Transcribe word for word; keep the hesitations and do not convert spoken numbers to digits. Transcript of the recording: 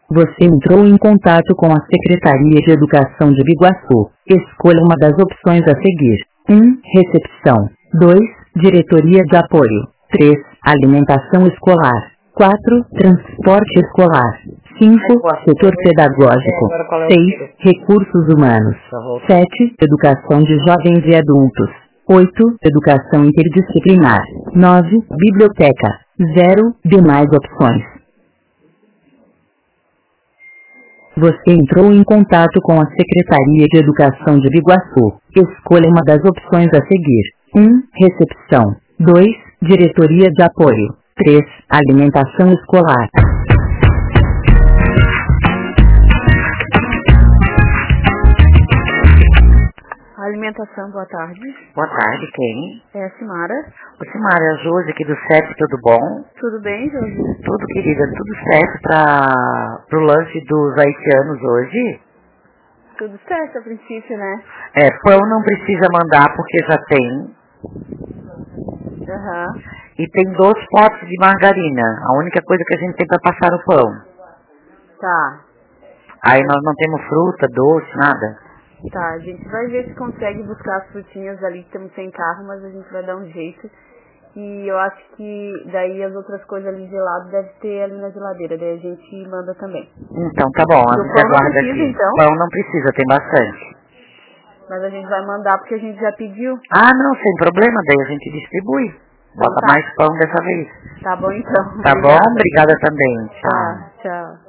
Você entrou em contato com a Secretaria de Educação de Biguaçu. Escolha uma das opções a seguir. um. Recepção. dois. Diretoria de Apoio. três. Alimentação escolar. quatro. Transporte escolar. cinco. Setor pedagógico. seis. Recursos humanos. sete. Educação de jovens e adultos. oito. Educação interdisciplinar. nove. Biblioteca. zero. Demais opções. Você entrou em contato com a Secretaria de Educação de Biguaçu. Escolha uma das opções a seguir. um. Recepção. dois. Diretoria de Apoio. três. Alimentação escolar. Alimentação, boa tarde. Boa tarde, quem? É a Simara. Ô, Simara, é a Josi aqui do C E P, tudo bom? Tudo bem, Josi? Tudo, querida, tudo certo para pro lanche dos haitianos hoje? Tudo certo a princípio, né? É, pão não precisa mandar porque já tem. Aham. Uhum. E tem dois potes de margarina, a única coisa que a gente tem para passar o pão. Tá. Aí nós não temos fruta, doce, nada. Tá, a gente vai ver se consegue buscar as frutinhas ali que estamos sem carro, mas a gente vai dar um jeito. E eu acho que daí as outras coisas ali gelado deve ter ali na geladeira, daí a gente manda também. Então tá bom, a gente aguarda aqui. Então? Pão não precisa, tem bastante. Mas a gente vai mandar porque a gente já pediu. Ah, não, sem problema, daí a gente distribui. Bota tá. mais pão dessa vez. Tá bom então. Tá obrigada. Bom? Obrigada também. Tchau. Tá, tchau.